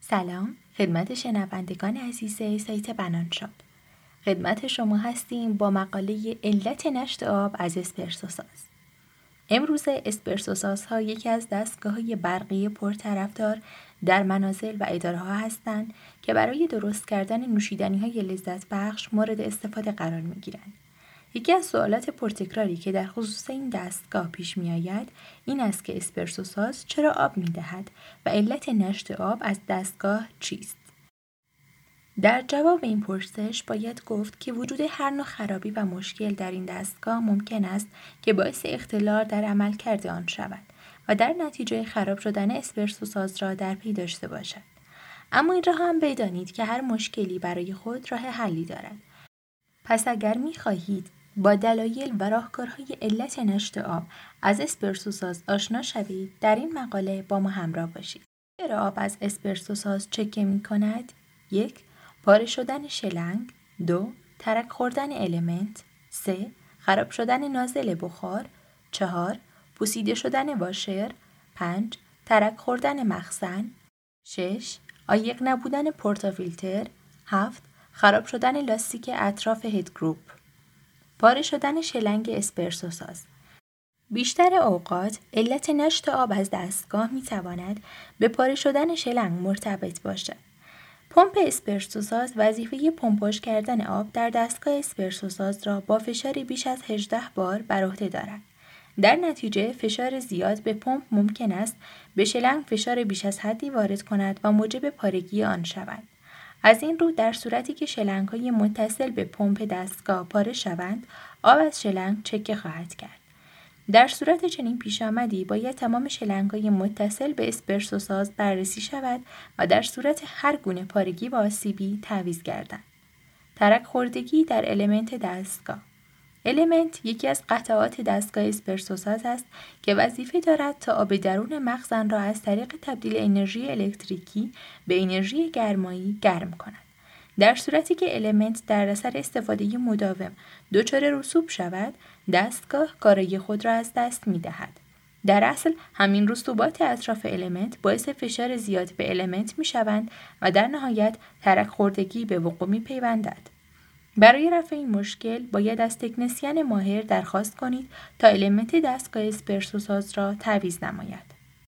سلام خدمت شنوندگان عزیز سایت بنان شاپ. خدمت شما هستیم با مقاله علت نشت آب از اسپرسوساز. امروز اسپرسوساز ها یکی از دستگاه‌های برقی پرطرفدار در منازل و اداره ها هستند که برای درست کردن نوشیدنی های لذت بخش مورد استفاده قرار می گیرند. یکی از سوالات پرتکراری که در خصوص این دستگاه پیش می آید این است که اسپرسوساز چرا آب می دهد و علت نشت آب از دستگاه چیست؟ در جواب این پرسش باید گفت که وجود هر نوع خرابی و مشکل در این دستگاه ممکن است که باعث اختلال در عملکرد آن شود و در نتیجه خراب شدن اسپرسوساز را در پی داشته باشد. اما این را هم بدانید که هر مشکلی برای خود راه حلی دارد. پس اگر می خواهید با دلایل و راهکارهای علت نشت آب از اسپرسوساز آشنا شوید، در این مقاله با ما همراه باشید. چرا آب از اسپرسوساز چکه می کند؟ 1. پاره شدن شلنگ. 2. ترک خوردن المنت. 3. خراب شدن نازل بخار. 4. پوسیده شدن واشر. 5. ترک خوردن مخزن. 6. عایق نبودن پورتافیلتر. 7. خراب شدن لاستیک اطراف هد گروپ. پاره شدن شلنگ اسپرسوساز. بیشتر اوقات علت نشت آب از دستگاه می تواند به پاره شدن شلنگ مرتبط باشد. پمپ اسپرسوساز وظیفه پمپاژ کردن آب در دستگاه اسپرسوساز را با فشاری بیش از 18 بار بر عهده دارد. در نتیجه فشار زیاد به پمپ ممکن است به شلنگ فشار بیش از حدی وارد کند و موجب پارگی آن شود. از این رو در صورتی که شلنگ‌های متصل به پمپ دستگاه پاره شوند، آب از شلنگ چکه خواهد کرد. در صورت چنین پیشامدی باید تمام شلنگ‌های متصل به اسپرسوساز بررسی شود و در صورت هر گونه پارگی و آسیبی تعویض گردند. ترک خوردگی در المنت دستگاه. المنت یکی از قطعات دستگاه اسپرسوساز است که وظیفه دارد تا آب درون مخزن را از طریق تبدیل انرژی الکتریکی به انرژی گرمایی گرم کند. در صورتی که المنت در اثر استفاده مداوم دچار رسوب شود، دستگاه کارایی خود را از دست می دهد. در اصل همین رسوبات اطراف المنت باعث فشار زیاد به المنت می شوند و در نهایت ترک خوردگی به وقوع می پیوندد. برای رفع این مشکل باید از تکنسین ماهر درخواست کنید تا المنت دستگاه اسپرسوساز را تعویض نماید.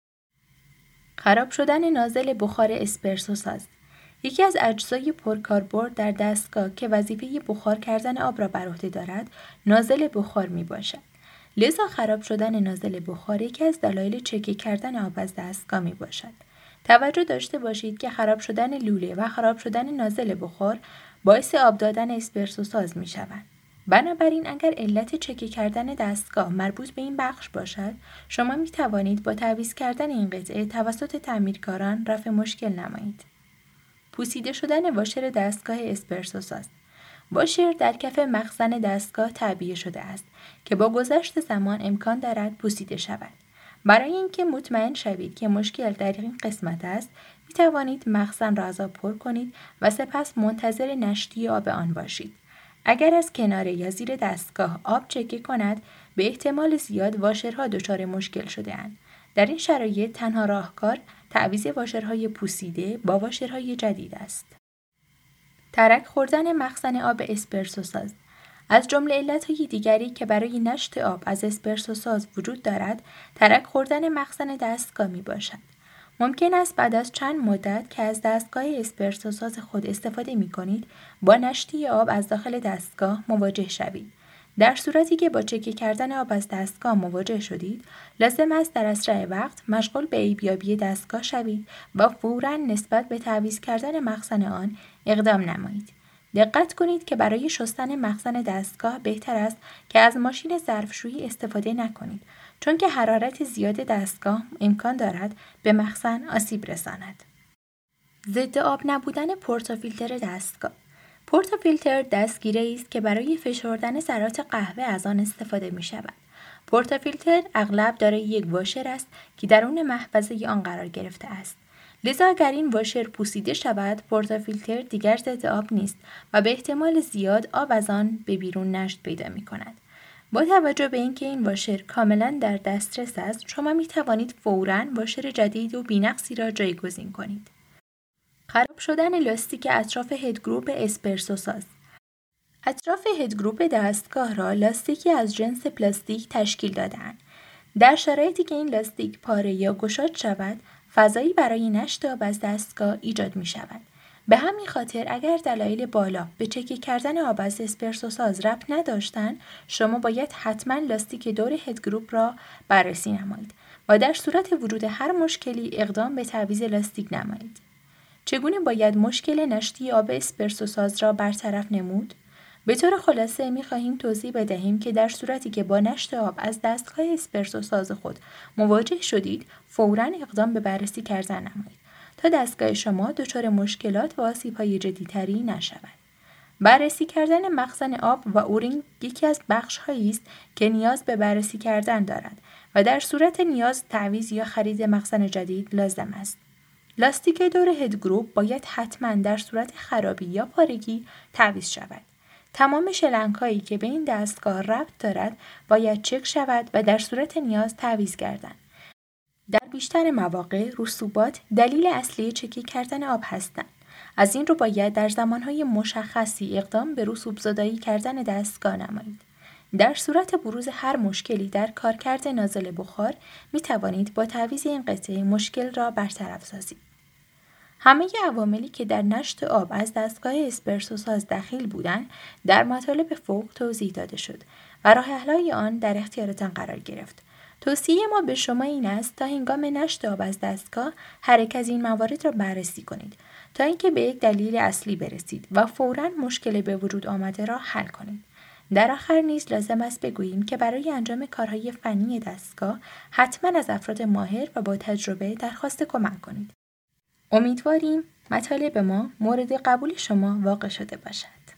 خراب شدن نازل بخار اسپرسوساز. یکی از اجزای پرکاربرد در دستگاه که وظیفه بخار کردن آب را بر عهده دارد، نازل بخار می باشد. لذا خراب شدن نازل بخار یکی از دلایل چکه کردن آب از دستگاه می باشد. توجه داشته باشید که خراب شدن لوله و خراب شدن نازل بخار باعث آب دادن اسپرسوساز می شوند. بنابراین اگر علت چکه کردن دستگاه مربوط به این بخش باشد، شما می توانید با تعویض کردن این قطعه توسط تعمیرکاران رفع مشکل نمایید. پوسیده شدن واشر دستگاه اسپرسوساز. واشر در کف مخزن دستگاه تعبیه شده است که با گذشت زمان امکان دارد پوسیده شود. برای اینکه مطمئن شوید که مشکل در این قسمت است، می توانید مخزن را از آب پر کنید و سپس منتظر نشتی آب آن باشید. اگر از کنار یا زیر دستگاه آب چکه کند، به احتمال زیاد واشرها دچار مشکل شده اند. در این شرایط تنها راهکار تعویض واشرهای پوسیده با واشرهای جدید است. ترک خوردن مخزن آب اسپرسوساز. از جمله علت‌های دیگری که برای نشت آب از اسپرسوساز وجود دارد، ترک خوردن مخزن دستگاه می باشد. ممکن است بعد از چند مدت که از دستگاه اسپرسوساز خود استفاده می کنید، با نشتی آب از داخل دستگاه مواجه شوید. در صورتی که با چکه کردن آب از دستگاه مواجه شدید، لازم است در اسرع وقت مشغول به عیبیابی دستگاه شوید و فوراً نسبت به تعویض کردن مخزن آن اقدام نمایید. دقت کنید که برای شستن مخزن دستگاه بهتر است که از ماشین ظرفشویی استفاده نکنید، چون که حرارت زیاد دستگاه امکان دارد به مخزن آسیب رساند. ضد آب نبودن پورتافیلتر دستگاه. پورتافیلتر دستگیری است که برای فشردن ذرات قهوه از آن استفاده می شود. پورتافیلتر اغلب دارای یک واشر است که درون محفظه آن قرار گرفته است. لذا اگر این واشر پوسیده شود، پورتافیلتر دیگر ضد آب نیست و به احتمال زیاد آب از آن به بیرون نشت پیدا می کند. با توجه به اینکه این واشر کاملا در دسترس است، شما می توانید فوراً واشر جدید و بی‌نقصی را جایگزین کنید. خراب شدن لاستیک اطراف هدگروپ اسپرسوساز. اطراف هدگروپ دستگاه را لاستیکی از جنس پلاستیک تشکیل داده‌اند. در شرایطی که این لاستیک پاره یا گشاد شود، فضایی برای نشت آب از دستگاه ایجاد می شود. به همین خاطر اگر دلایل بالا به چکی کردن آب از اسپرسوساز ربط نداشتند، شما باید حتما لاستیک دور هدگروپ را بررسی نمایید و در صورت ورود هر مشکلی اقدام به تعویض لاستیک نمایید. چگونه باید مشکل نشتی آب اسپرسوساز را برطرف نمود؟ به طور خلاصه می‌خواهیم توضیح بدهیم که در صورتی که با نشت آب از دستگاه اسپرسوساز خود مواجه شدید، فوراً اقدام به بررسی کردن نمایید تا دستگاه شما دچار مشکلات و آسیب‌های جدی‌تری نشود. بررسی کردن مخزن آب و اورینگ یکی از بخش‌هایی است که نیاز به بررسی کردن دارد و در صورت نیاز تعویض یا خرید مخزن جدید لازم است. لاستیک دور هدگروپ باید حتما در صورت خرابی یا پارگی تعویض شود. تمام شلنگ‌هایی که به این دستگاه ربط دارد باید چک شود و در صورت نیاز تعویض گردند. در بیشتر مواقع رسوبات دلیل اصلی چکی کردن آب هستند. از این رو باید در زمانهای مشخصی اقدام به رسوب زدایی کردن دستگاه نمایید. در صورت بروز هر مشکلی در کارکرد نازل بخار می توانید با تعویض این قطعه مشکل را برطرف سازید. همه عواملی که در نشت آب از دستگاه اسپرسوساز دخیل بودند در مطالب فوق توضیح داده شد و راه حل‌های آن در اختیارتان قرار گرفت. توصیه ما به شما این است تا هنگام نشت آب از دستگاه هر یک از این موارد را بررسی کنید تا اینکه به یک دلیل اصلی برسید و فوراً مشکل به وجود آمده را حل کنید. در آخر نیز لازم است بگوییم که برای انجام کارهای فنی دستگاه حتما از افراد ماهر و با تجربه درخواست کمک کنید. امیدواریم مطالب ما مورد قبول شما واقع شده باشد.